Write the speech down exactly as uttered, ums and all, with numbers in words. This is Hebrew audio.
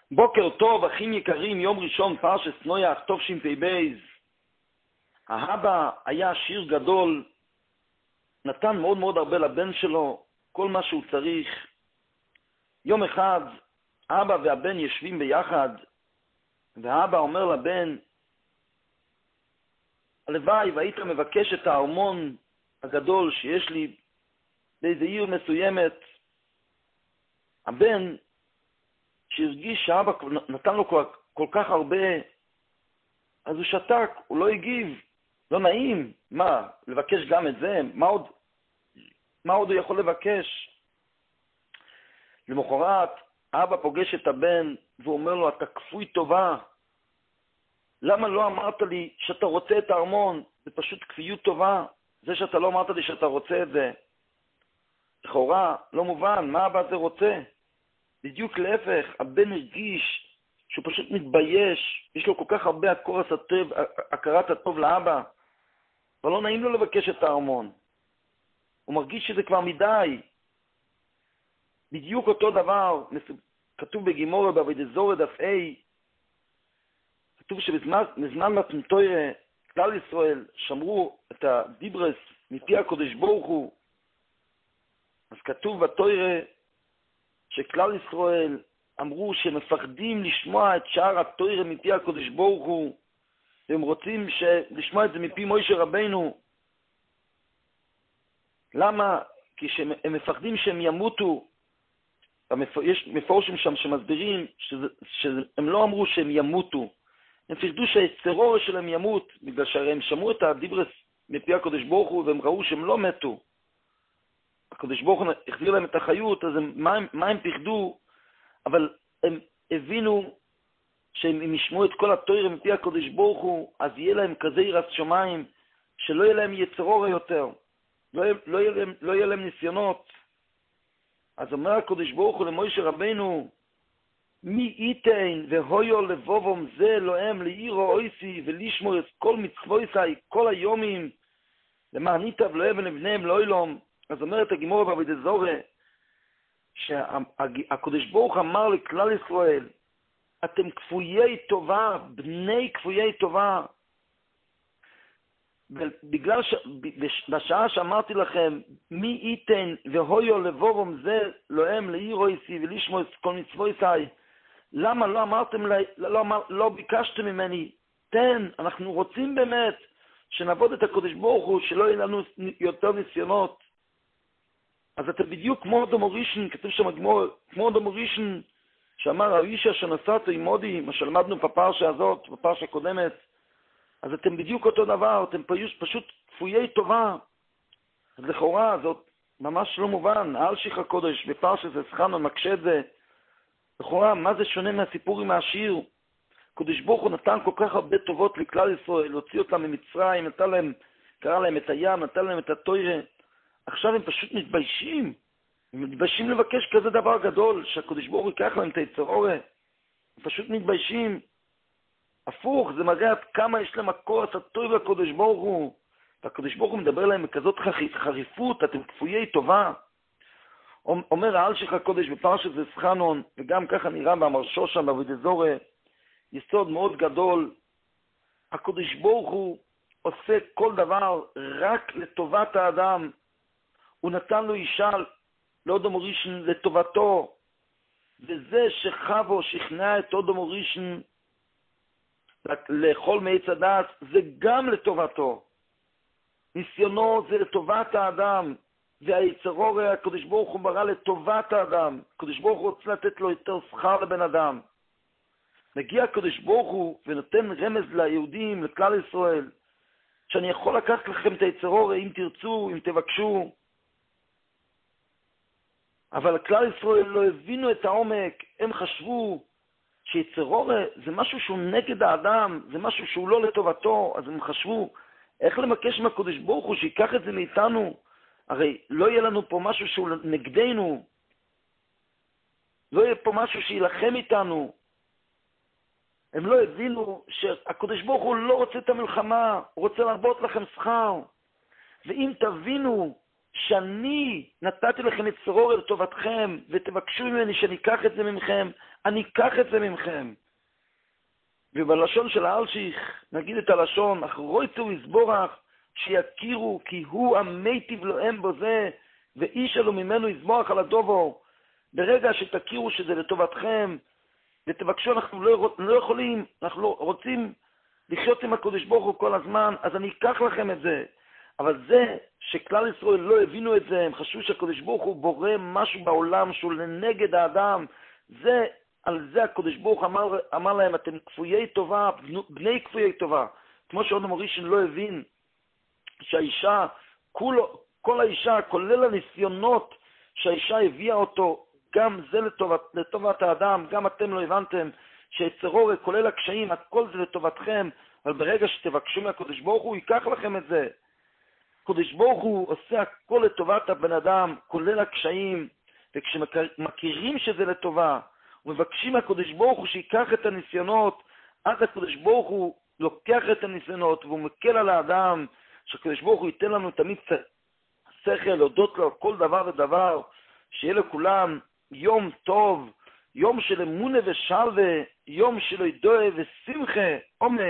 בוקר טוב, אחים יקרים, יום ראשון, פרשת נויח, טוב שמפי בייז. האבא היה עשיר גדול, נתן מאוד מאוד הרבה לבן שלו, כל מה שהוא צריך. יום אחד, האבא והבן יושבים ביחד, והאבא אומר לבן, הלוואי והיית מבקש את הארמון הגדול שיש לי באיזו עיר מסוימת. הבן שהרגיש שאבא נתן לו כל, כל כך הרבה, אז הוא שתק, הוא לא הגיב, לא נעים. מה, לבקש גם את זה? מה עוד, מה עוד הוא יכול לבקש? למחרת, אבא פוגש את הבן, והוא אומר לו, אתה כפוי טובה. למה לא אמרת לי שאתה רוצה את הארמון? זה פשוט כפיות טובה. זה שאתה לא אמרת לי שאתה רוצה את זה. לכאורה, לא מובן, מה אבא הזה רוצה? בדיוק להפך, הבן הרגיש שהוא פשוט מתבייש, יש לו כל כך הרבה הכרת הטוב, הכרת הטוב לאבא, אבל לא נעים לו לבקש את הארמון. הוא מרגיש שזה כבר מדי. בדיוק אותו דבר, כתוב בגימורה בעבודת זוהר דף A, כתוב שבזמן מתנתו כלל ישראל שמרו את הדיברס מפי הקדוש ברוך הוא, אז כתוב בתורה שכלל ישראל אמרו שמפחדים לשמוע את שאר התורה מפי הקדוש ברוך הוא, והם רוצים לשמוע את זה מפי משה רבינו. למה? כי הם מפחדים שהם ימותו. יש מפורשים שם שמסבירים שזה, שהם לא אמרו שהם ימותו, הם פחדו שהצרור שלהם ימות, בגלל שהם שמעו את הדיברס מפי הקדוש ברוך הוא והם ראו שהם לא מתו. הקדוש ברוך הוא החזיר להם את החיות, אז הם, מה, הם, מה הם פחדו? אבל הם הבינו שהם ישמעו את כל התורה מפי הקדוש ברוך הוא, אז יהיה להם כזה יראת שמיים, שלא יהיה להם יצרור יותר, לא, לא, יהיה להם, לא יהיה להם ניסיונות. אז אומר הקדוש ברוך הוא למשה רבינו, מי ייתן והויו לבובום זה אלוהם לעירו אויסי ולשמור את כל מצוותיי כל היומים למענית ולא אבן לבניהם לא ילום. אז אומרת הגימורה בעבודת זוהר שהקדוש ברוך אמר לכלל ישראל, אתם כפויי טובה, בני כפויי טובה. בגלל ש... בשעה שאמרתי לכם, מי ייתן והויו לבובום זה להם לעירו איסי ולשמור את כל מצוותיי, למה לא אמרתם, לא, לא, לא ביקשתם ממני, תן, אנחנו רוצים באמת שנעבוד את הקדוש ברוך הוא, שלא יהיה לנו יותר ניסיונות. אז אתה בדיוק כמו אדם ראשון, כתוב שם כמו, כמו אדם ראשון, שאמר האישה שנסעתו עם מודי, מה שלמדנו בפרשה הזאת, בפרשה הקודמת, אז אתם בדיוק אותו דבר, אתם פשוט, פשוט כפויי טובה. אז לכאורה זאת ממש לא מובן, האלשיך הקודש בפרשה זה סחנו מקשה את זה, לכאורה מה זה שונה מהסיפור עם העשיר? הקדוש ברוך הוא נתן כל כך הרבה טובות לכלל ישראל, הוציא אותם ממצרים, נתן להם, קרא להם את הים, נתן להם את התורה, עכשיו הם פשוט מתביישים, הם מתביישים לבקש כזה דבר גדול, שהקדוש ברוך הוא ייקח להם את היצרורה, הם פשוט מתביישים. הפוך, זה מראה עד כמה יש להם הכוח הטוב לקדוש ברוך הוא, והקדוש ברוך הוא מדבר להם בכזאת חריפות, אתם כפויי טובה. אומר האלשיך הקודש בפרשת זסחנון, וגם ככה נראה במרשו שם בעבודת זוהר, יסוד מאוד גדול, הקדוש ברוך הוא עושה כל דבר רק לטובת האדם. הוא נתן לו אישה לאדם ראשון לטובתו, וזה שחבו שכנע את אדם ראשון לאכול מעץ הדעת, זה גם לטובתו. ניסיונו זה לטובת האדם, והיצרור הקדוש ברוך הוא ברא לטובת האדם. הקדוש ברוך הוא רוצה לתת לו יותר שכר לבן אדם. מגיע הקדוש ברוך הוא ונותן רמז ליהודים, לכלל ישראל, שאני יכול לקחת לכם את היצרור אם תרצו, אם תבקשו. אבל כלל ישראל לא הבינו את העומק, הם חשבו שיצרור זה משהו שהוא נגד האדם, זה משהו שהוא לא לטובתו, אז הם חשבו, איך למקש מהקדוש ברוך הוא שיקח את זה מאיתנו? הרי לא יהיה לנו פה משהו שהוא נגדנו, לא יהיה פה משהו שילחם איתנו. הם לא הבינו שהקדוש ברוך הוא לא רוצה את המלחמה, הוא רוצה להרבות לכם שכר. ואם תבינו שאני נתתי לכם את צרור לטובתכם, ותבקשו ממני שאני אקח את זה ממכם, אני אקח את זה ממכם. ובלשון של האלשיך, נגיד את הלשון, אך רויצו יסבורך, שיכירו כי הוא המיטיב להם בו זה, ואיש אלו ממנו יסבורך על הדובו. ברגע שתכירו שזה לטובתכם, ותבקשו, אנחנו לא, לא יכולים, אנחנו לא רוצים לחיות עם הקדוש ברוך הוא כל הזמן, אז אני אקח לכם את זה. אבל זה שכלל ישראל לא הבינו את זה, הם חשבו שהקדוש ברוך הוא בורא משהו בעולם שהוא לנגד האדם, זה, על זה הקדוש ברוך אמר, אמר להם, אתם כפויי טובה, בני כפויי טובה. כמו שאודו מורישן לא הבין שהאישה, כולו, כל האישה, כולל הניסיונות שהאישה הביאה אותו, גם זה לטובת, לטובת האדם, גם אתם לא הבנתם שיצרור, כולל הקשיים, הכל זה לטובתכם, אבל ברגע שתבקשו מהקדוש ברוך הוא, ייקח לכם את זה. הקדוש ברוך הוא עושה הכל לטובת הבן אדם, כולל הקשיים, וכשמכירים שזה לטובה, ומבקשים מהקדוש ברוך הוא שיקח את הניסיונות, אז הקדוש ברוך הוא לוקח את הניסיונות, והוא מקל על האדם, שהקדוש ברוך הוא ייתן לנו תמיד שכל, להודות לו על כל דבר ודבר, שיהיה לכולם יום טוב, יום של אמונה ושלווה, יום של ידועה ושמחה, אמן.